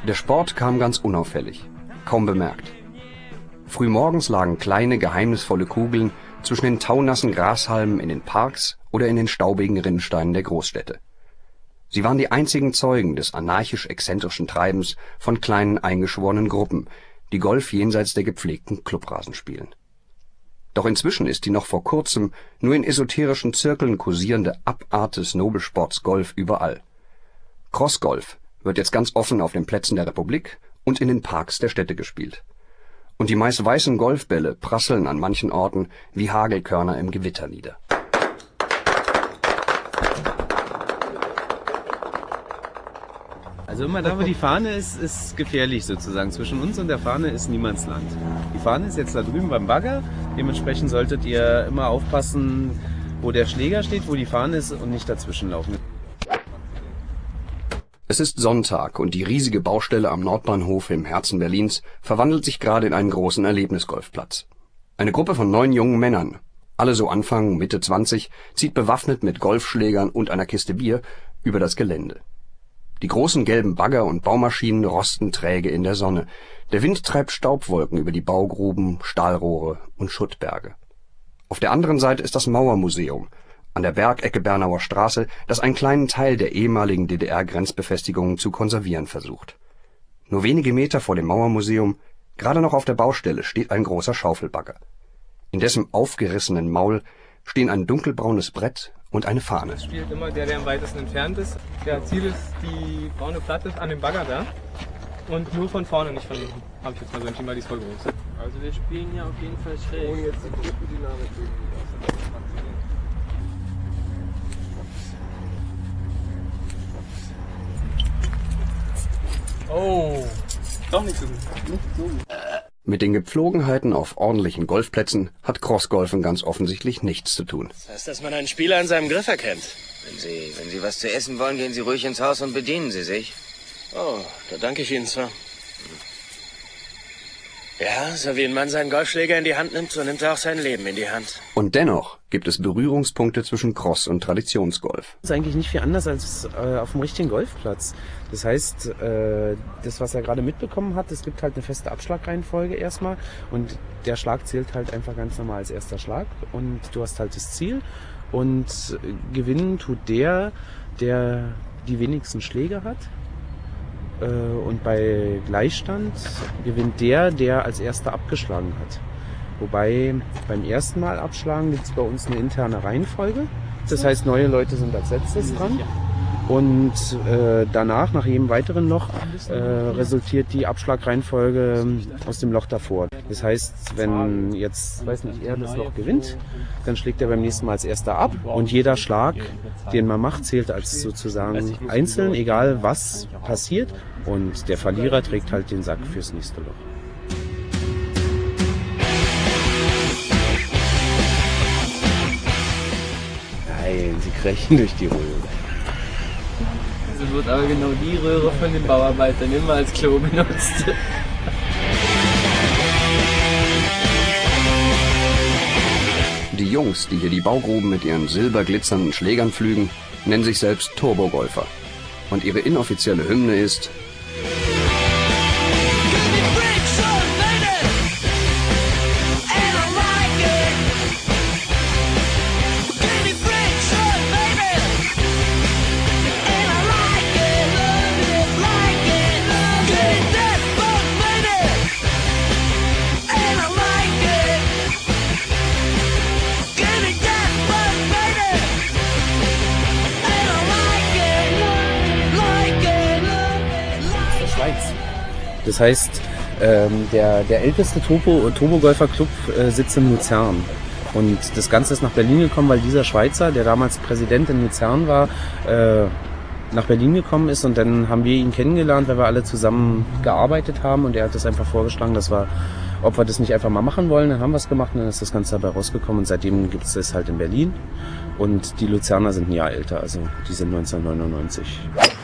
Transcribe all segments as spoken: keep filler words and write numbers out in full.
Der Sport kam ganz unauffällig, kaum bemerkt. Frühmorgens lagen kleine, geheimnisvolle Kugeln zwischen den taunassen Grashalmen in den Parks oder in den staubigen Rinnsteinen der Großstädte. Sie waren die einzigen Zeugen des anarchisch-exzentrischen Treibens von kleinen eingeschworenen Gruppen, die Golf jenseits der gepflegten Clubrasen spielen. Doch inzwischen ist die noch vor kurzem nur in esoterischen Zirkeln kursierende Abart des Nobelsports Golf überall. Crossgolf wird jetzt ganz offen auf den Plätzen der Republik und in den Parks der Städte gespielt. Und die meist weißen Golfbälle prasseln an manchen Orten wie Hagelkörner im Gewitter nieder. Also immer da, wo die Fahne ist, ist gefährlich sozusagen. Zwischen uns und der Fahne ist Niemandsland. Die Fahne ist jetzt da drüben beim Bagger. Dementsprechend solltet ihr immer aufpassen, wo der Schläger steht, wo die Fahne ist und nicht dazwischen laufen. Es ist Sonntag und die riesige Baustelle am Nordbahnhof im Herzen Berlins verwandelt sich gerade in einen großen Erlebnisgolfplatz. Eine Gruppe von neun jungen Männern, alle so Anfang, Mitte zwanzig, zieht bewaffnet mit Golfschlägern und einer Kiste Bier über das Gelände. Die großen gelben Bagger und Baumaschinen rosten träge in der Sonne. Der Wind treibt Staubwolken über die Baugruben, Stahlrohre und Schuttberge. Auf der anderen Seite ist das Mauermuseum an der Bergecke Bernauer Straße, das einen kleinen Teil der ehemaligen D D R-Grenzbefestigungen zu konservieren versucht. Nur wenige Meter vor dem Mauermuseum, gerade noch auf der Baustelle, steht ein großer Schaufelbagger. In dessen aufgerissenen Maul stehen ein dunkelbraunes Brett und eine Fahne. Es spielt immer der, der am weitesten entfernt ist. Der Ziel ist die braune Platte an dem Bagger da. Und nur von vorne, nicht von hinten. Hab ich jetzt mal so entschieden, weil die ist voll groß. Also wir spielen hier auf jeden Fall schräg. Und jetzt die Gruppendynamik. Oh, doch nicht so gut. Nicht so gut. Mit den Gepflogenheiten auf ordentlichen Golfplätzen hat Crossgolfen ganz offensichtlich nichts zu tun. Das heißt, dass man einen Spieler an seinem Griff erkennt. Wenn Sie, wenn Sie was zu essen wollen, gehen Sie ruhig ins Haus und bedienen Sie sich. Oh, da danke ich Ihnen, Sir. Ja, so wie ein Mann seinen Golfschläger in die Hand nimmt, so nimmt er auch sein Leben in die Hand. Und dennoch gibt es Berührungspunkte zwischen Cross- und Traditionsgolf. Das ist eigentlich nicht viel anders als äh, auf dem richtigen Golfplatz. Das heißt, äh, das, was er gerade mitbekommen hat, es gibt halt eine feste Abschlagreihenfolge erstmal und der Schlag zählt halt einfach ganz normal als erster Schlag und du hast halt das Ziel und gewinnen tut der, der die wenigsten Schläge hat. Und bei Gleichstand gewinnt der, der als erster abgeschlagen hat. Wobei beim ersten Mal abschlagen gibt es bei uns eine interne Reihenfolge. Das heißt, neue Leute sind als letztes dran. Und äh, danach, nach jedem weiteren Loch, äh, resultiert die Abschlagreihenfolge aus dem Loch davor. Das heißt, wenn jetzt, weiß nicht, er das Loch gewinnt, dann schlägt er beim nächsten Mal als erster ab. Und jeder Schlag, den man macht, zählt als sozusagen einzeln, egal was passiert. Und der Verlierer trägt halt den Sack fürs nächste Loch. Nein, sie kriechen durch die Röhre. Also wird aber genau die Röhre von den Bauarbeitern immer als Klo benutzt. Die Jungs, die hier die Baugruben mit ihren silberglitzernden Schlägern pflügen, nennen sich selbst Turbogolfer. Und ihre inoffizielle Hymne ist: Das heißt, ähm, der, der älteste Turbo, Turbogolfer-Club äh, sitzt in Luzern. Und das Ganze ist nach Berlin gekommen, weil dieser Schweizer, der damals Präsident in Luzern war, äh, nach Berlin gekommen ist. Und dann haben wir ihn kennengelernt, weil wir alle zusammen gearbeitet haben. Und er hat das einfach vorgeschlagen, dass wir, ob wir das nicht einfach mal machen wollen. Dann haben wir es gemacht und dann ist das Ganze dabei rausgekommen. Und seitdem gibt es das halt in Berlin. Und die Luzerner sind ein Jahr älter, also die sind neunzehnhundertneunundneunzig.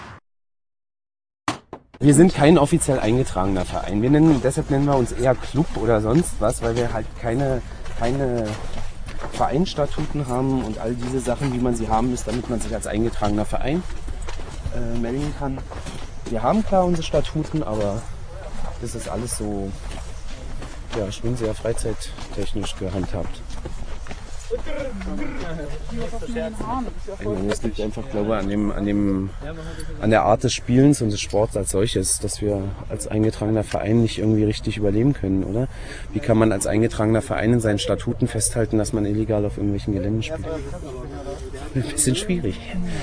Wir sind kein offiziell eingetragener Verein. Wir nennen, deshalb nennen wir uns eher Club oder sonst was, weil wir halt keine, keine Vereinsstatuten haben und all diese Sachen, wie man sie haben muss, damit man sich als eingetragener Verein äh, melden kann. Wir haben klar unsere Statuten, aber das ist alles so, ja, schon sehr freizeittechnisch gehandhabt. Ich meine, es liegt einfach, glaube ich, an dem, an dem, an der Art des Spielens und des Sports als solches, dass wir als eingetragener Verein nicht irgendwie richtig überleben können, oder? Wie kann man als eingetragener Verein in seinen Statuten festhalten, dass man illegal auf irgendwelchen Geländen spielt? Ein bisschen schwierig.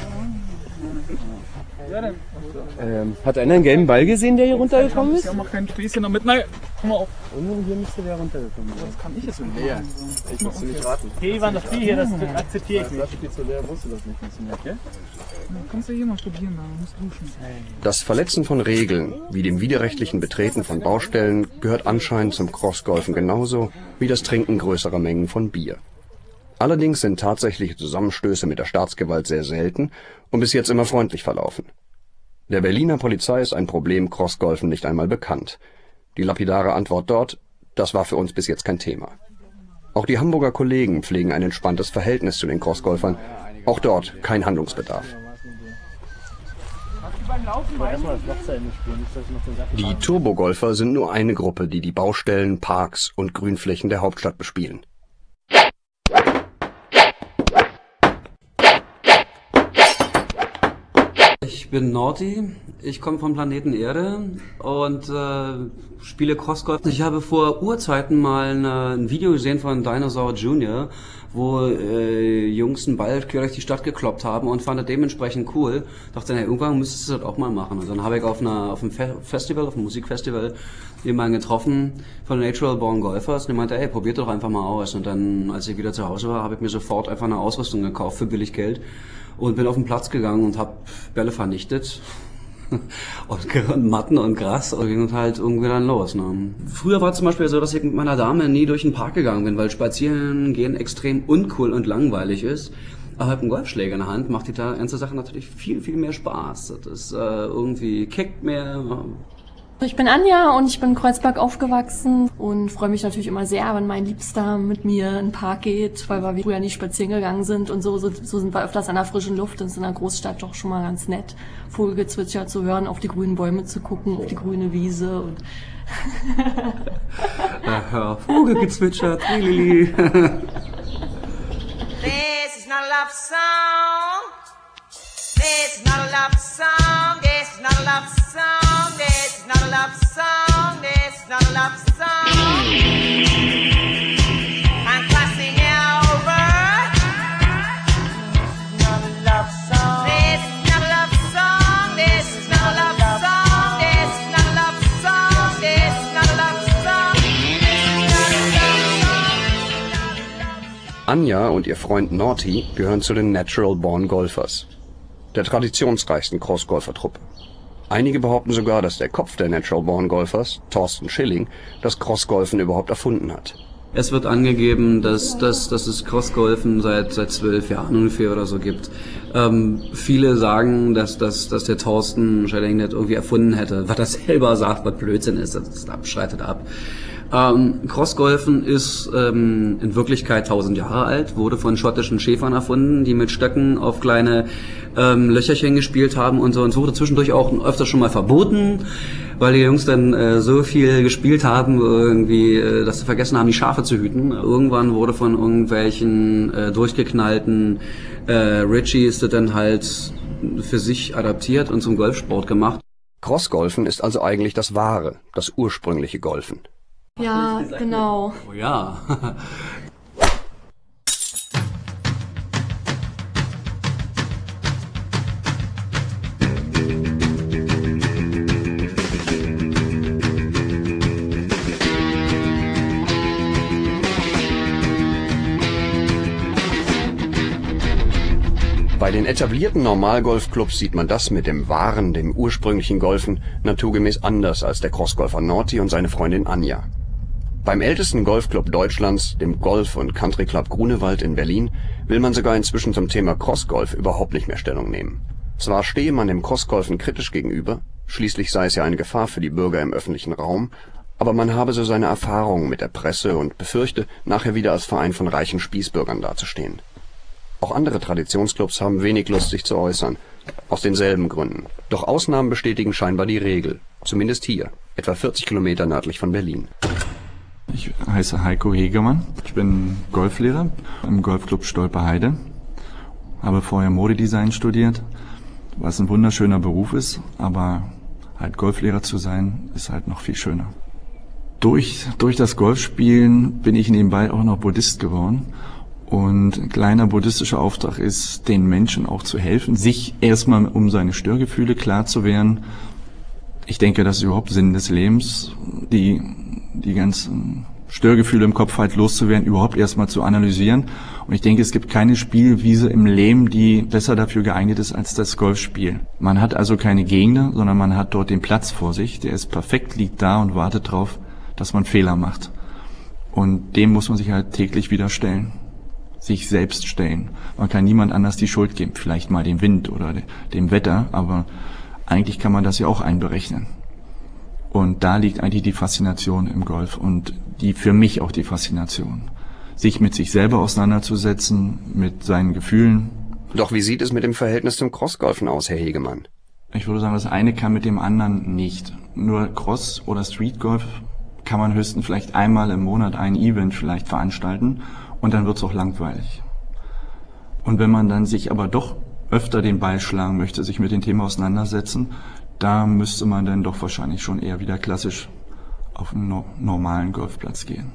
Ähm, hat einer einen gelben Ball gesehen, der hier runtergekommen ist? Ja, mach kein Späßchen damit. Nein, komm mal auf. Irgendwo hier müsste der runtergekommen sein. Das kann ich jetzt nicht. Nee, ich muss nicht raten. Okay, Ivan, das Spiel hier, das akzeptiere ich nicht. Das Spiel zu leer wusste das nicht funktioniert, gell? Dann kannst du hier mal probieren, da musst du duschen. Das Verletzen von Regeln, wie dem widerrechtlichen Betreten von Baustellen, gehört anscheinend zum Crossgolfen genauso wie das Trinken größerer Mengen von Bier. Allerdings sind tatsächliche Zusammenstöße mit der Staatsgewalt sehr selten und bis jetzt immer freundlich verlaufen. Der Berliner Polizei ist ein Problem Crossgolfen nicht einmal bekannt. Die lapidare Antwort dort: Das war für uns bis jetzt kein Thema. Auch die Hamburger Kollegen pflegen ein entspanntes Verhältnis zu den Crossgolfern. Auch dort kein Handlungsbedarf. Die Turbogolfer sind nur eine Gruppe, die die Baustellen, Parks und Grünflächen der Hauptstadt bespielen. Ich bin Norti, ich komme vom Planeten Erde und äh, spiele Crossgolf. Ich habe vor Urzeiten mal eine, ein Video gesehen von Dinosaur Junior, wo äh, Jungs einen Ball quer durch die Stadt gekloppt haben und fand das dementsprechend cool. Dachte, na, irgendwann müsstest du das auch mal machen. Und dann habe ich auf, einer, auf einem Fe Festival, auf einem Musikfestival, jemanden getroffen von Natural Born Golfers und der meinte, ey, probiert doch einfach mal aus. Und dann, als ich wieder zu Hause war, habe ich mir sofort einfach eine Ausrüstung gekauft für billig Geld und bin auf den Platz gegangen und habe Bälle vernichtet. Und Matten und Gras und ging halt irgendwie dann los. Ne? Früher war es zum Beispiel so, dass ich mit meiner Dame nie durch den Park gegangen bin, weil Spazieren gehen extrem uncool und langweilig ist. Aber mit einem Golfschläger in der Hand macht die ganze Sache natürlich viel, viel mehr Spaß. Das ist äh, irgendwie kickt mehr. Ich bin Anja und ich bin in Kreuzberg aufgewachsen und freue mich natürlich immer sehr, wenn mein Liebster mit mir in den Park geht, weil wir früher nicht spazieren gegangen sind und so, so, so sind wir öfters an der frischen Luft. Das ist in der Großstadt doch schon mal ganz nett, Vogelgezwitscher zu hören, auf die grünen Bäume zu gucken, auf die grüne Wiese und Aha, Vogelgezwitscher, trilili. This is not a love song. This is not a love song. This is not a love song. This is not a love song. This is not a love song. I'm crossing over. Not a love song. This is not a love song. This is not a love song. This is not a love song. This is not a love song. This is not a love song. Anja und ihr Freund Norti gehören zu den Natural Born Golfers, der traditionsreichsten Crossgolfer-Truppe. Einige behaupten sogar, dass der Kopf der Natural Born Golfers, Thorsten Schilling, das Crossgolfen überhaupt erfunden hat. Es wird angegeben, dass, dass, dass es Crossgolfen seit seit zwölf Jahren ungefähr oder so gibt. Ähm, viele sagen, dass, dass, dass der Thorsten Schilling das irgendwie erfunden hätte. Was er selber sagt, was Blödsinn ist, das abstreitet ab. Ähm, Crossgolfen ist ähm, in Wirklichkeit tausend Jahre alt, wurde von schottischen Schäfern erfunden, die mit Stöcken auf kleine ähm, Löcherchen gespielt haben und so. Und es wurde zwischendurch auch öfter schon mal verboten, weil die Jungs dann äh, so viel gespielt haben, irgendwie, äh, dass sie vergessen haben, die Schafe zu hüten. Irgendwann wurde von irgendwelchen äh, durchgeknallten äh, Richies das dann halt für sich adaptiert und zum Golfsport gemacht. Crossgolfen ist also eigentlich das wahre, das ursprüngliche Golfen. ja, genau. Oh ja. Bei den etablierten Normalgolfclubs sieht man das mit dem wahren, dem ursprünglichen Golfen naturgemäß anders als der Crossgolfer Norti und seine Freundin Anja. Beim ältesten Golfclub Deutschlands, dem Golf- und Country Club Grunewald in Berlin, will man sogar inzwischen zum Thema Crossgolf überhaupt nicht mehr Stellung nehmen. Zwar stehe man dem Crossgolfen kritisch gegenüber, schließlich sei es ja eine Gefahr für die Bürger im öffentlichen Raum, aber man habe so seine Erfahrungen mit der Presse und befürchte, nachher wieder als Verein von reichen Spießbürgern dazustehen. Auch andere Traditionsclubs haben wenig Lust, sich zu äußern. Aus denselben Gründen. Doch Ausnahmen bestätigen scheinbar die Regel. Zumindest hier, etwa vierzig Kilometer nördlich von Berlin. Ich heiße Heiko Hegemann. Ich bin Golflehrer im Golfclub Stolperheide. Habe vorher Modedesign studiert, was ein wunderschöner Beruf ist, aber halt Golflehrer zu sein, ist halt noch viel schöner. Durch, durch das Golfspielen bin ich nebenbei auch noch Buddhist geworden. Und ein kleiner buddhistischer Auftrag ist, den Menschen auch zu helfen, sich erstmal um seine Störgefühle klar zu werden. Ich denke, das ist überhaupt Sinn des Lebens, die, die ganzen Störgefühle im Kopf halt loszuwerden, überhaupt erstmal zu analysieren. Und ich denke, es gibt keine Spielwiese im Leben, die besser dafür geeignet ist als das Golfspiel. Man hat also keine Gegner, sondern man hat dort den Platz vor sich. Der ist perfekt, liegt da und wartet drauf, dass man Fehler macht. Und dem muss man sich halt täglich wieder stellen. Sich selbst stellen. Man kann niemand anders die Schuld geben, vielleicht mal dem Wind oder dem Wetter, aber eigentlich kann man das ja auch einberechnen. Und da liegt eigentlich die Faszination im Golf und die für mich auch die Faszination. Sich mit sich selber auseinanderzusetzen, mit seinen Gefühlen. Doch wie sieht es mit dem Verhältnis zum Crossgolfen aus, Herr Hegemann? Ich würde sagen, das eine kann mit dem anderen nicht. Nur Cross- oder Streetgolf kann man höchstens vielleicht einmal im Monat ein Event vielleicht veranstalten. Und dann wird's auch langweilig. Und wenn man dann sich aber doch öfter den Ball schlagen möchte, sich mit dem Thema auseinandersetzen, da müsste man dann doch wahrscheinlich schon eher wieder klassisch auf einen no- normalen Golfplatz gehen.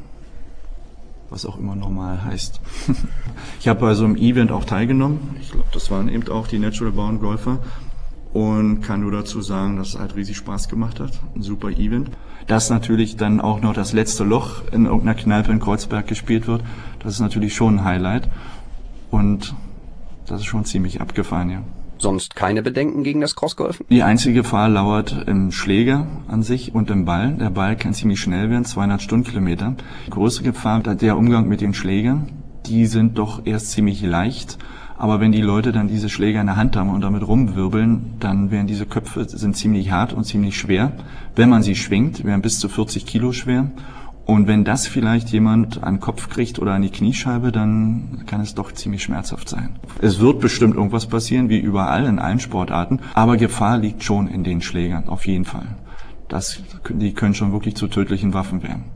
Was auch immer normal heißt. Ich habe bei so einem Event auch teilgenommen. Ich glaube, das waren eben auch die Natural Born Golfer. Und kann nur dazu sagen, dass es halt riesig Spaß gemacht hat. Ein super Event. Dass natürlich dann auch noch das letzte Loch in irgendeiner Kneipe in Kreuzberg gespielt wird, das ist natürlich schon ein Highlight. Und das ist schon ziemlich abgefahren, ja. Sonst keine Bedenken gegen das Crossgolfen? Die einzige Gefahr lauert im Schläger an sich und im Ball. Der Ball kann ziemlich schnell werden, zweihundert Stundenkilometer. Die größte Gefahr, der Umgang mit den Schlägern. Die sind doch erst ziemlich leicht. Aber wenn die Leute dann diese Schläger in der Hand haben und damit rumwirbeln, dann werden diese Köpfe sind ziemlich hart und ziemlich schwer. Wenn man sie schwingt, werden bis zu vierzig Kilo schwer. Und wenn das vielleicht jemand an den Kopf kriegt oder an die Kniescheibe, dann kann es doch ziemlich schmerzhaft sein. Es wird bestimmt irgendwas passieren, wie überall in allen Sportarten. Aber Gefahr liegt schon in den Schlägern, auf jeden Fall. Das, die können schon wirklich zu tödlichen Waffen werden.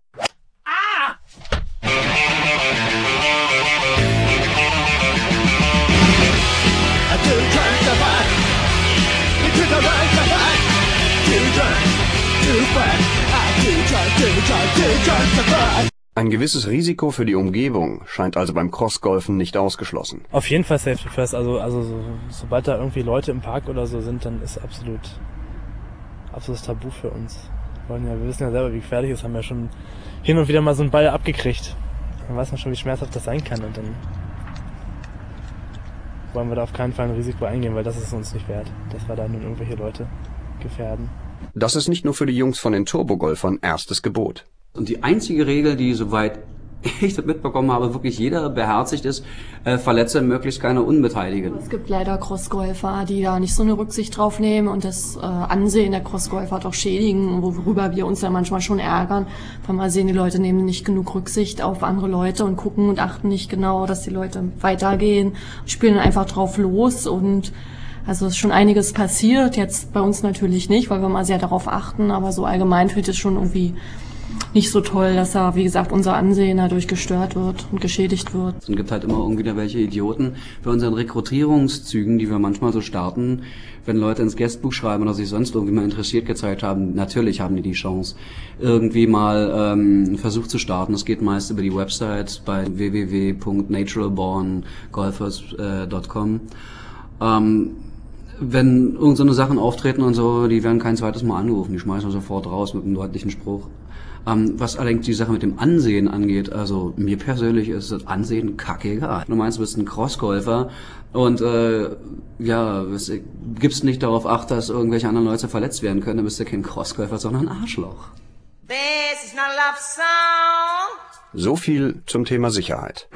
Ein gewisses Risiko für die Umgebung scheint also beim Crossgolfen nicht ausgeschlossen. Auf jeden Fall Safety First. Also, also so, sobald da irgendwie Leute im Park oder so sind, dann ist absolut absolutes Tabu für uns. Wir, wollen ja, wir wissen ja selber, wie gefährlich es ist. Haben ja schon hin und wieder mal so einen Ball abgekriegt. Dann weiß man schon, wie schmerzhaft das sein kann. Und dann wollen wir da auf keinen Fall ein Risiko eingehen, weil das ist uns nicht wert, dass wir da nun irgendwelche Leute gefährden. Das ist nicht nur für die Jungs von den Turbogolfern erstes Gebot. Und die einzige Regel, die soweit ich das mitbekommen habe, wirklich jeder beherzigt ist, äh, verletze möglichst keine Unbeteiligten. Es gibt leider Crossgolfer, die da nicht so eine Rücksicht drauf nehmen und das äh, Ansehen der Crossgolfer doch schädigen, worüber wir uns ja manchmal schon ärgern, weil wir sehen, die Leute nehmen nicht genug Rücksicht auf andere Leute und gucken und achten nicht genau, dass die Leute weitergehen, spielen einfach drauf los und also ist schon einiges passiert, jetzt bei uns natürlich nicht, weil wir mal sehr darauf achten, aber so allgemein finde ich es schon irgendwie nicht so toll, dass da, wie gesagt, unser Ansehen dadurch gestört wird und geschädigt wird. Es gibt halt immer irgendwie wieder welche Idioten bei unseren Rekrutierungszügen, die wir manchmal so starten, wenn Leute ins Guestbuch schreiben oder sich sonst irgendwie mal interessiert gezeigt haben, natürlich haben die die Chance, irgendwie mal ähm, einen Versuch zu starten. Das geht meist über die Website bei w w w punkt naturalborn golfers punkt com. Ähm, wenn irgend so eine Sachen auftreten und so, die werden kein zweites Mal angerufen, die schmeißen wir sofort raus mit einem deutlichen Spruch. Ähm, was allerdings die Sache mit dem Ansehen angeht, also mir persönlich ist das Ansehen kackegal. Du meinst, du bist ein Crossgolfer und äh, ja, gibst nicht darauf Acht, dass irgendwelche anderen Leute verletzt werden können, dann bist du kein Crossgolfer, sondern ein Arschloch. This is not a love song. So viel zum Thema Sicherheit.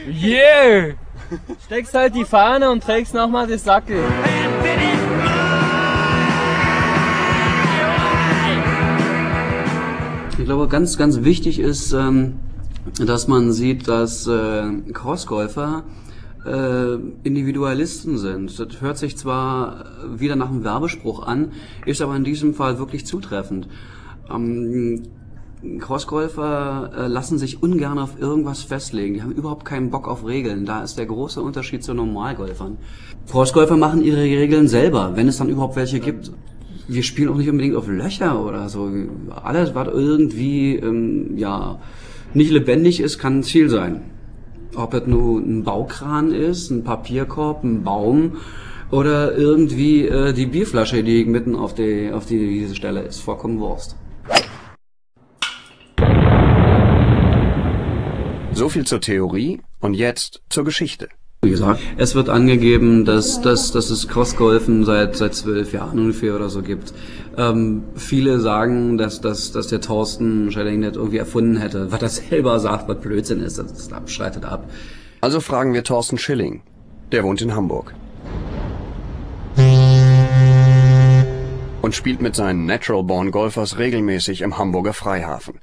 Yeah! Steckst halt die Fahne und trägst nochmal den Sackel. Ich glaube, ganz, ganz wichtig ist, ähm, dass man sieht, dass äh, Crossgolfer äh, Individualisten sind. Das hört sich zwar wieder nach einem Werbespruch an, ist aber in diesem Fall wirklich zutreffend. Ähm, Crossgolfer äh, lassen sich ungern auf irgendwas festlegen. Die haben überhaupt keinen Bock auf Regeln. Da ist der große Unterschied zu Normalgolfern. Crossgolfer machen ihre Regeln selber, wenn es dann überhaupt welche gibt. Wir spielen auch nicht unbedingt auf Löcher oder so. Alles, was irgendwie ähm, ja nicht lebendig ist, kann ein Ziel sein. Ob es nur ein Baukran ist, ein Papierkorb, ein Baum oder irgendwie äh, die Bierflasche, die mitten auf die auf die diese Stelle ist. Vollkommen Wurst. So viel zur Theorie und jetzt zur Geschichte. Wie gesagt, es wird angegeben, dass, dass, dass es Crossgolfen seit seit zwölf Jahren ungefähr oder so gibt. Ähm, viele sagen, dass, dass, dass der Thorsten Schilling das irgendwie erfunden hätte. Was er selber sagt, was Blödsinn ist, das, das abstreitet ab. Also fragen wir Thorsten Schilling. Der wohnt in Hamburg. Und spielt mit seinen Natural Born Golfers regelmäßig im Hamburger Freihafen.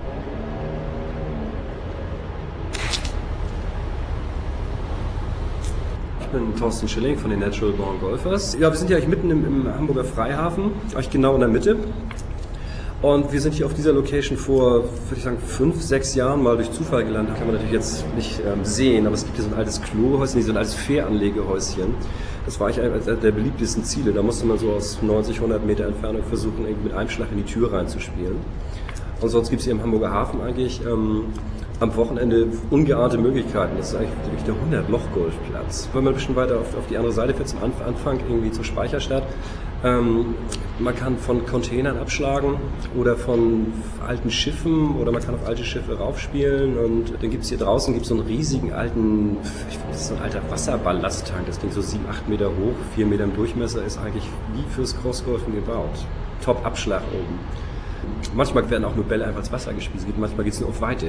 Ich bin Thorsten Schilling von den Natural Born Golfers. Ja, wir sind ja eigentlich mitten im, im Hamburger Freihafen, eigentlich genau in der Mitte. Und wir sind hier auf dieser Location vor, würde ich sagen, fünf, sechs Jahren mal durch Zufall gelandet. Kann man natürlich jetzt nicht ähm, sehen, aber es gibt hier so ein altes Klohäuschen, so ein altes Fähranlegehäuschen. Das war eigentlich eines der beliebtesten Ziele. Da musste man so aus neunzig, hundert Meter Entfernung versuchen, irgendwie mit einem Schlag in die Tür reinzuspielen. Und sonst gibt es hier im Hamburger Hafen eigentlich ähm, am Wochenende ungeahnte Möglichkeiten. Das ist eigentlich wirklich der hundert-Loch-Golfplatz. Wenn man ein bisschen weiter auf, auf die andere Seite fährt, zum Anfang, irgendwie zur Speicherstadt, ähm, man kann von Containern abschlagen oder von alten Schiffen oder man kann auf alte Schiffe raufspielen. Und dann gibt es hier draußen gibt's so einen riesigen alten, ich finde, das ist so ein alter Wasserballasttank, das Ding so sieben, acht Meter hoch, vier Meter im Durchmesser, ist eigentlich wie fürs Crossgolfen gebaut. Top-Abschlag oben. Manchmal werden auch nur Bälle einfach ins Wasser gespielt, manchmal geht es nur auf Weite.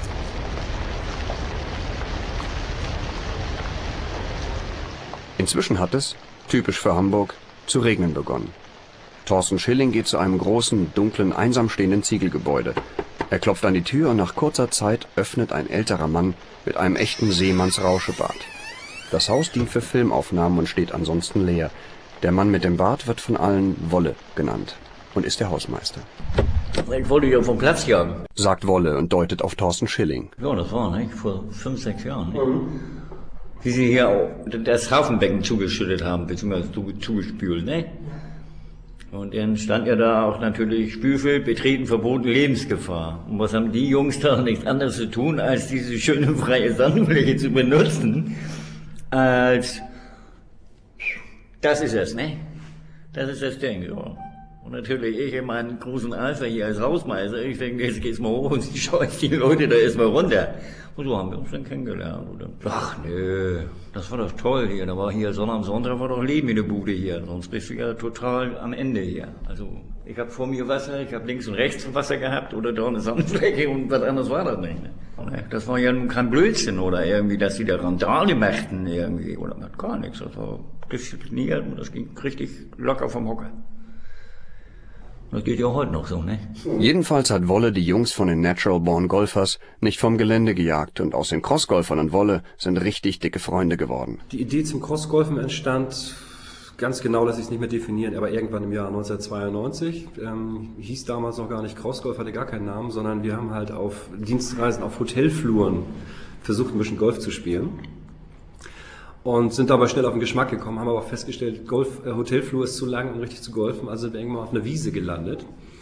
Inzwischen hat es, typisch für Hamburg, zu regnen begonnen. Thorsten Schilling geht zu einem großen, dunklen, einsam stehenden Ziegelgebäude. Er klopft an die Tür und nach kurzer Zeit öffnet ein älterer Mann mit einem echten Seemannsrauschebart. Das Haus dient für Filmaufnahmen und steht ansonsten leer. Der Mann mit dem Bart wird von allen Wolle genannt und ist der Hausmeister. Ich wollte ja vom Platz jagen, sagt Wolle und deutet auf Thorsten Schilling. Ja, das war nicht vor fünf, sechs Jahren. Nicht? Mhm. Wie sie hier auch das Hafenbecken zugeschüttet haben, beziehungsweise zugespült, ne? Und dann stand ja da auch natürlich Spülfeld, betreten, verboten, Lebensgefahr. Und was haben die Jungs da nichts anderes zu tun, als diese schöne freie Sandfläche zu benutzen, als das ist es, ne? Das ist das Ding, ja. Und natürlich ich in meinen großen Eifer hier als Hausmeister, ich denke, jetzt geht's mal hoch und scheucht die Leute da erstmal runter. Und so haben wir uns dann kennengelernt. Und dann, ach nö, das war doch toll hier. Da war hier Sonntag am Sonntag war doch Leben in der Bude hier. Sonst bist du ja total am Ende hier. Also ich habe vor mir Wasser, ich habe links und rechts Wasser gehabt oder da eine Sandfläche und was anderes war das nicht. Ne? Das war ja nun kein Blödsinn oder irgendwie, dass sie da Randale machten irgendwie oder gar nichts. Das war diszipliniert und das ging richtig locker vom Hocker. Das geht ja heute noch so, ne? Jedenfalls hat Wolle die Jungs von den Natural Born Golfers nicht vom Gelände gejagt und aus den Crossgolfern und Wolle sind richtig dicke Freunde geworden. Die Idee zum Crossgolfen entstand, ganz genau lässt sich es nicht mehr definieren, aber irgendwann im Jahr neunzehnhundertzweiundneunzig. Ähm, hieß damals noch gar nicht Crossgolf, hatte gar keinen Namen, sondern wir haben halt auf Dienstreisen, auf Hotelfluren versucht, ein bisschen Golf zu spielen. Und sind dabei schnell auf den Geschmack gekommen, haben aber auch festgestellt, Golf, äh, Hotelflur ist zu lang, um richtig zu golfen, also sind wir irgendwann auf einer Wiese gelandet.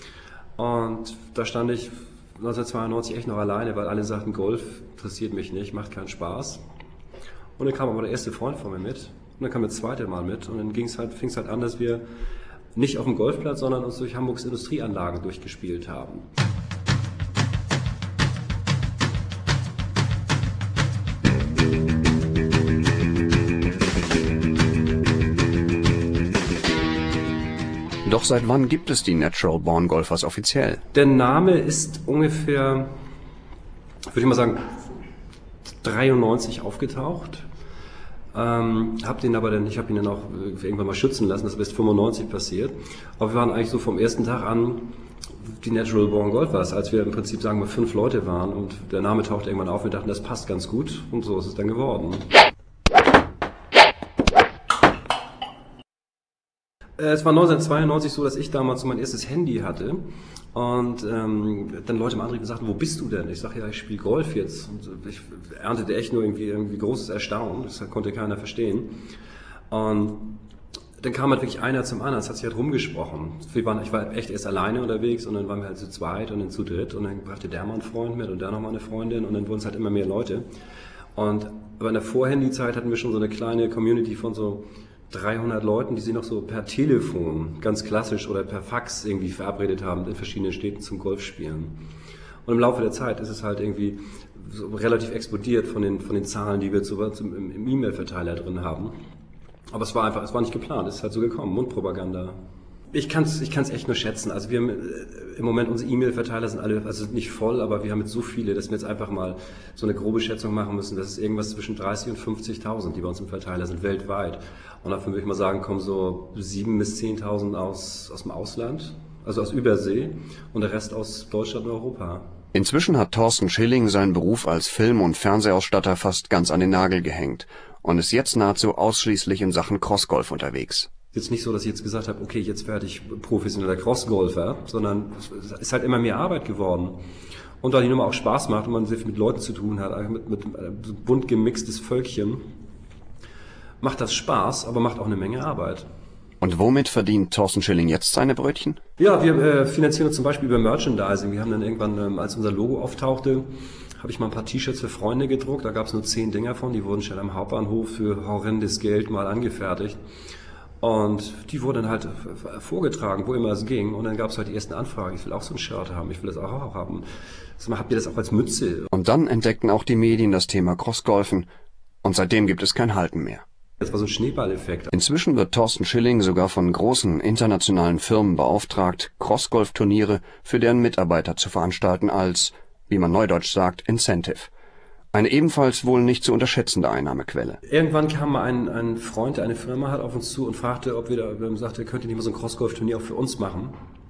Und da stand ich neunzehnhundertzweiundneunzig echt noch alleine, weil alle sagten, Golf interessiert mich nicht, macht keinen Spaß. Und dann kam aber der erste Freund von mir mit und dann kam der zweite Mal mit und dann ging's halt, fing es halt an, dass wir nicht auf dem Golfplatz, sondern uns durch Hamburgs Industrieanlagen durchgespielt haben. Doch seit wann gibt es die Natural Born Golfers offiziell? Der Name ist ungefähr, würde ich mal sagen, dreiundneunzig aufgetaucht. Ähm, hab den aber dann, ich habe ihn dann auch irgendwann mal schützen lassen, das ist bis fünfundneunzig passiert. Aber wir waren eigentlich so vom ersten Tag an die Natural Born Golfers, als wir im Prinzip, sagen wir, fünf Leute waren und der Name tauchte irgendwann auf und wir dachten, das passt ganz gut und so ist es dann geworden. Es war neunzehnhundertzweiundneunzig so, dass ich damals mein erstes Handy hatte und ähm, dann Leute im Antrieb gesagt haben, wo bist du denn? Ich sage, ja, ich spiele Golf jetzt und ich erntete echt nur irgendwie, irgendwie großes Erstaunen, das konnte keiner verstehen. Und dann kam halt wirklich einer zum anderen, es hat sich halt rumgesprochen. Wir waren, ich war echt erst alleine unterwegs und dann waren wir halt zu zweit und dann zu dritt und dann brachte der mal einen Freund mit und der nochmal eine Freundin und dann wurden es halt immer mehr Leute. Und aber in der Vor-Handy-Zeit hatten wir schon so eine kleine Community von so dreihundert Leuten, die sich noch so per Telefon, ganz klassisch, oder per Fax irgendwie verabredet haben in verschiedenen Städten zum Golfspielen. Und im Laufe der Zeit ist es halt irgendwie so relativ explodiert von den, von den Zahlen, die wir zu, zum, im, im E-Mail-Verteiler drin haben. Aber es war einfach, es war nicht geplant, es ist halt so gekommen, Mundpropaganda. Ich kann es ich kann's echt nur schätzen. Also wir haben im Moment, unsere E-Mail-Verteiler sind alle, also nicht voll, aber wir haben jetzt so viele, dass wir jetzt einfach mal so eine grobe Schätzung machen müssen. Das ist irgendwas zwischen dreißig und fünfzigtausend, die bei uns im Verteiler sind, weltweit. Und davon würde ich mal sagen, kommen so sieben bis zehntausend aus, aus dem Ausland, also aus Übersee und der Rest aus Deutschland und Europa. Inzwischen hat Thorsten Schilling seinen Beruf als Film- und Fernsehausstatter fast ganz an den Nagel gehängt und ist jetzt nahezu ausschließlich in Sachen Crossgolf unterwegs. Jetzt nicht so, dass ich jetzt gesagt habe, okay, jetzt werde ich professioneller Crossgolfer, sondern es ist halt immer mehr Arbeit geworden. Und da die Nummer auch Spaß macht und man sehr viel mit Leuten zu tun hat, mit, mit einem bunt gemixtes Völkchen, macht das Spaß, aber macht auch eine Menge Arbeit. Und womit verdient Thorsten Schilling jetzt seine Brötchen? Ja, wir äh, finanzieren uns zum Beispiel über Merchandising. Wir haben dann irgendwann, ähm, als unser Logo auftauchte, habe ich mal ein paar T-Shirts für Freunde gedruckt. Da gab es nur zehn Dinger von, die wurden schnell am Hauptbahnhof für horrendes Geld mal angefertigt. Und die wurden halt vorgetragen, wo immer es ging. Und dann gab es halt die ersten Anfragen. Ich will auch so ein Shirt haben, ich will das auch haben. Also, habt ihr das auch als Mütze? Und dann entdeckten auch die Medien das Thema Crossgolfen. Und seitdem gibt es kein Halten mehr. Das war so ein Schneeballeffekt. Inzwischen wird Thorsten Schilling sogar von großen internationalen Firmen beauftragt, Crossgolf-Turniere für deren Mitarbeiter zu veranstalten als, wie man neudeutsch sagt, Incentive. Eine ebenfalls wohl nicht zu unterschätzende Einnahmequelle. Irgendwann kam mal ein, ein Freund, der eine Firma hat, auf uns zu und fragte, ob wir da, wir sagte, könnt ihr nicht mal so ein Crossgolf-Turnier auch für uns machen?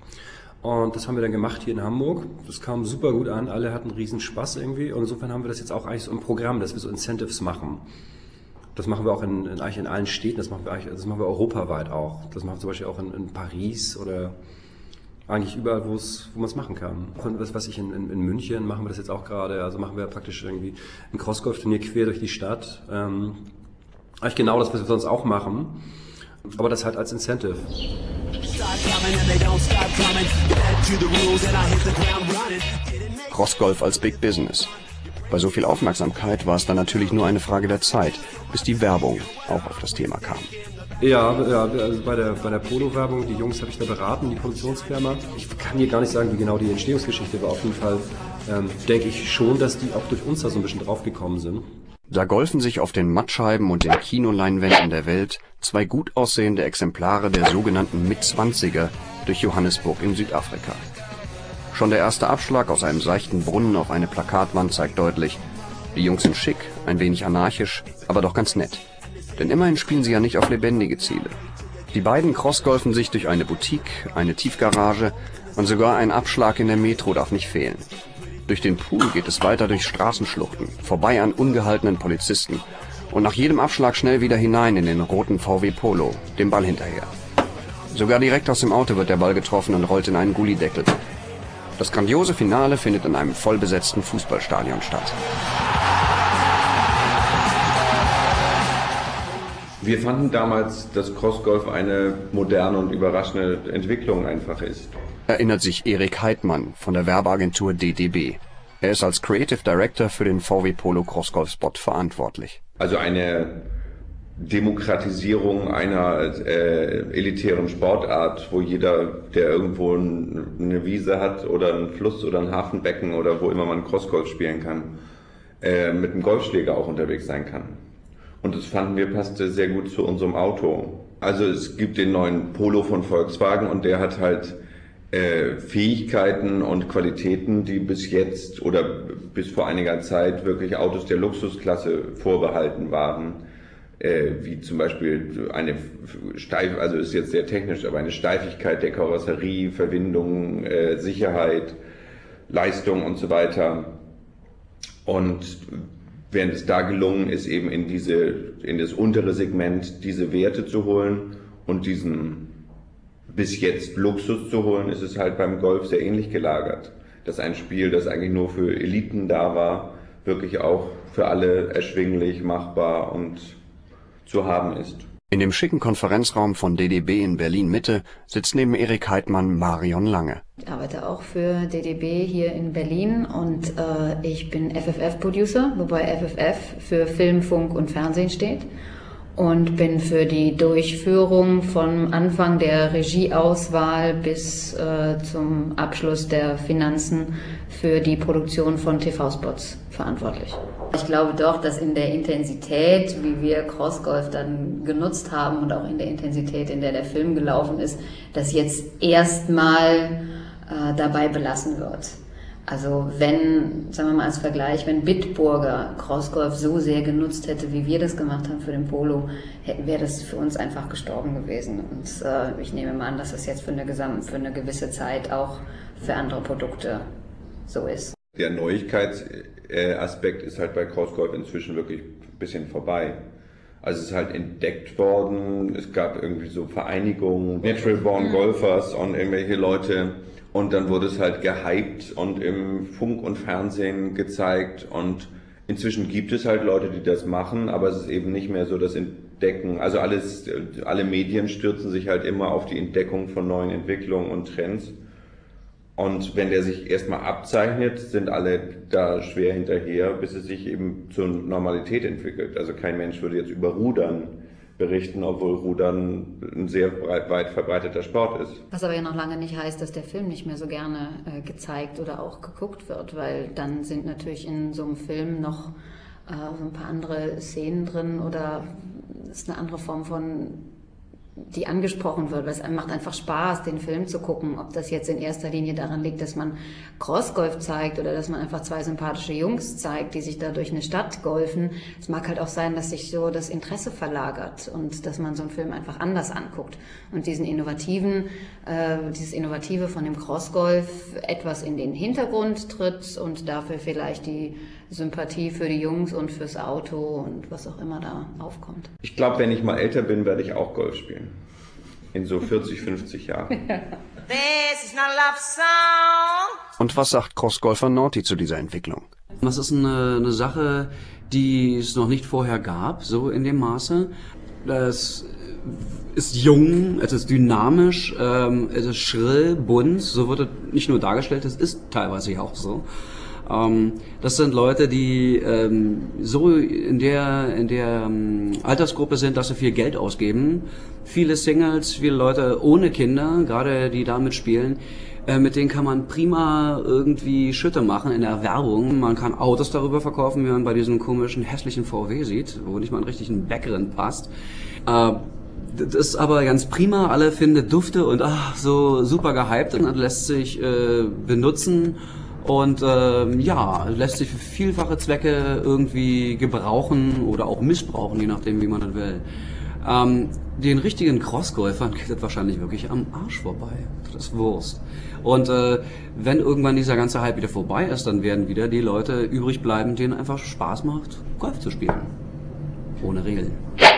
Und das haben wir dann gemacht hier in Hamburg. Das kam super gut an, alle hatten riesen Spaß irgendwie. Und insofern haben wir das jetzt auch eigentlich so im Programm, dass wir so Incentives machen. Das machen wir auch in, in, eigentlich in allen Städten, das machen wir eigentlich, das machen wir europaweit auch. Das machen wir zum Beispiel auch in, in Paris oder eigentlich überall, wo es, wo man es machen kann. Was, was ich in, in, in München machen wir das jetzt auch gerade, also machen wir praktisch irgendwie ein Crossgolf-Turnier quer durch die Stadt. Ähm, eigentlich genau das, was wir sonst auch machen, aber das halt als Incentive. Crossgolf als Big Business. Bei so viel Aufmerksamkeit war es dann natürlich nur eine Frage der Zeit, bis die Werbung auch auf das Thema kam. Ja, ja, also bei der, bei der Polo-Werbung, die Jungs habe ich da beraten, die Produktionsfirma. Ich kann hier gar nicht sagen, wie genau die Entstehungsgeschichte war. Auf jeden Fall ähm, denke ich schon, dass die auch durch uns da so ein bisschen draufgekommen sind. Da golfen sich auf den Mattscheiben und den Kinoleinwänden der Welt zwei gut aussehende Exemplare der sogenannten Mitzwanziger durch Johannesburg in Südafrika. Schon der erste Abschlag aus einem seichten Brunnen auf eine Plakatwand zeigt deutlich, die Jungs sind schick, ein wenig anarchisch, aber doch ganz nett. Denn immerhin spielen sie ja nicht auf lebendige Ziele. Die beiden crossgolfen sich durch eine Boutique, eine Tiefgarage und sogar ein Abschlag in der Metro darf nicht fehlen. Durch den Pool geht es weiter durch Straßenschluchten, vorbei an ungehaltenen Polizisten und nach jedem Abschlag schnell wieder hinein in den roten V W Polo, dem Ball hinterher. Sogar direkt aus dem Auto wird der Ball getroffen und rollt in einen Gullideckel. Das grandiose Finale findet in einem vollbesetzten Fußballstadion statt. Wir fanden damals, dass Crossgolf eine moderne und überraschende Entwicklung einfach ist. Erinnert sich Erik Heidmann von der Werbeagentur D D B. Er ist als Creative Director für den V W Polo Crossgolf Spot verantwortlich. Also eine Demokratisierung einer äh, elitären Sportart, wo jeder, der irgendwo ein, eine Wiese hat oder einen Fluss oder ein Hafenbecken oder wo immer man Crossgolf spielen kann, äh, mit einem Golfschläger auch unterwegs sein kann. Und das fanden wir passte sehr gut zu unserem Auto. Also es gibt den neuen Polo von Volkswagen und der hat halt äh, Fähigkeiten und Qualitäten, die bis jetzt oder bis vor einiger Zeit wirklich Autos der Luxusklasse vorbehalten waren. Äh, wie zum Beispiel eine Steif, also ist jetzt sehr technisch, aber eine Steifigkeit der Karosserie, Verwindung, äh, Sicherheit, Leistung und so weiter. Und während es da gelungen ist, eben in diese, in das untere Segment diese Werte zu holen und diesen bis jetzt Luxus zu holen, ist es halt beim Golf sehr ähnlich gelagert. Dass ein Spiel, das eigentlich nur für Eliten da war, wirklich auch für alle erschwinglich, machbar und zu haben ist. In dem schicken Konferenzraum von D D B in Berlin-Mitte sitzt neben Erik Heidmann Marion Lange. Ich arbeite auch für D D B hier in Berlin und äh, ich bin F F F-Producer, wobei F F F für Film, Funk und Fernsehen steht. Und bin für die Durchführung vom Anfang der Regieauswahl bis äh, zum Abschluss der Finanzen für die Produktion von T V-Spots verantwortlich. Ich glaube doch, dass in der Intensität, wie wir Crossgolf dann genutzt haben und auch in der Intensität, in der der Film gelaufen ist, das jetzt erstmal äh, dabei belassen wird. Also wenn, sagen wir mal als Vergleich, wenn Bitburger Crossgolf so sehr genutzt hätte, wie wir das gemacht haben für den Polo, wäre das für uns einfach gestorben gewesen. Und äh, ich nehme mal an, dass das jetzt für eine, Gesamt, für eine gewisse Zeit auch für andere Produkte so ist. Der Neuigkeitsaspekt ist halt bei Crossgolf inzwischen wirklich ein bisschen vorbei. Also es ist halt entdeckt worden, es gab irgendwie so Vereinigungen, Natural Born Golfers und irgendwelche Leute. Und dann wurde es halt gehypt und im Funk und Fernsehen gezeigt und inzwischen gibt es halt Leute, die das machen, aber es ist eben nicht mehr so das Entdecken. Also alles, alle Medien stürzen sich halt immer auf die Entdeckung von neuen Entwicklungen und Trends. Und wenn der sich erstmal abzeichnet, sind alle da schwer hinterher, bis es sich eben zur Normalität entwickelt. Also kein Mensch würde jetzt über Rudern berichten, obwohl Rudern ein sehr breit, weit verbreiteter Sport ist. Was aber ja noch lange nicht heißt, dass der Film nicht mehr so gerne äh, gezeigt oder auch geguckt wird, weil dann sind natürlich in so einem Film noch äh, so ein paar andere Szenen drin oder es ist eine andere Form von, die angesprochen wird, weil es macht einfach Spaß, den Film zu gucken, ob das jetzt in erster Linie daran liegt, dass man Crossgolf zeigt oder dass man einfach zwei sympathische Jungs zeigt, die sich da durch eine Stadt golfen. Es mag halt auch sein, dass sich so das Interesse verlagert und dass man so einen Film einfach anders anguckt und diesen innovativen, äh, dieses Innovative von dem Crossgolf etwas in den Hintergrund tritt und dafür vielleicht die Sympathie für die Jungs und fürs Auto und was auch immer da aufkommt. Ich glaube, wenn ich mal älter bin, werde ich auch Golf spielen. In so vierzig, fünfzig Jahren. This is not a love song. Und was sagt Crossgolfer Norti zu dieser Entwicklung? Das ist eine, eine Sache, die es noch nicht vorher gab, so in dem Maße. Das ist jung, es ist dynamisch, ähm, es ist schrill, bunt, so wird es nicht nur dargestellt, es ist teilweise ja auch so. Ähm, das sind Leute, die ähm, so in der in der ähm, Altersgruppe sind, dass sie viel Geld ausgeben. Viele Singles, viele Leute ohne Kinder, gerade die da mitspielen. Äh, mit denen kann man prima irgendwie Schütte machen in der Werbung. Man kann Autos darüber verkaufen, wie man bei diesem komischen, hässlichen V W sieht, wo nicht mal ein richtigen Background passt. Äh, Das ist aber ganz prima, alle finden Dufte und ach, so super gehypt und lässt sich äh, benutzen. Und ähm, ja, lässt sich für vielfache Zwecke irgendwie gebrauchen oder auch missbrauchen, je nachdem, wie man das will. Ähm, den richtigen Crossgolfern geht das wahrscheinlich wirklich am Arsch vorbei. Das ist Wurst. Und äh, wenn irgendwann dieser ganze Hype wieder vorbei ist, dann werden wieder die Leute übrig bleiben, denen einfach Spaß macht, Golf zu spielen. Ohne Regeln.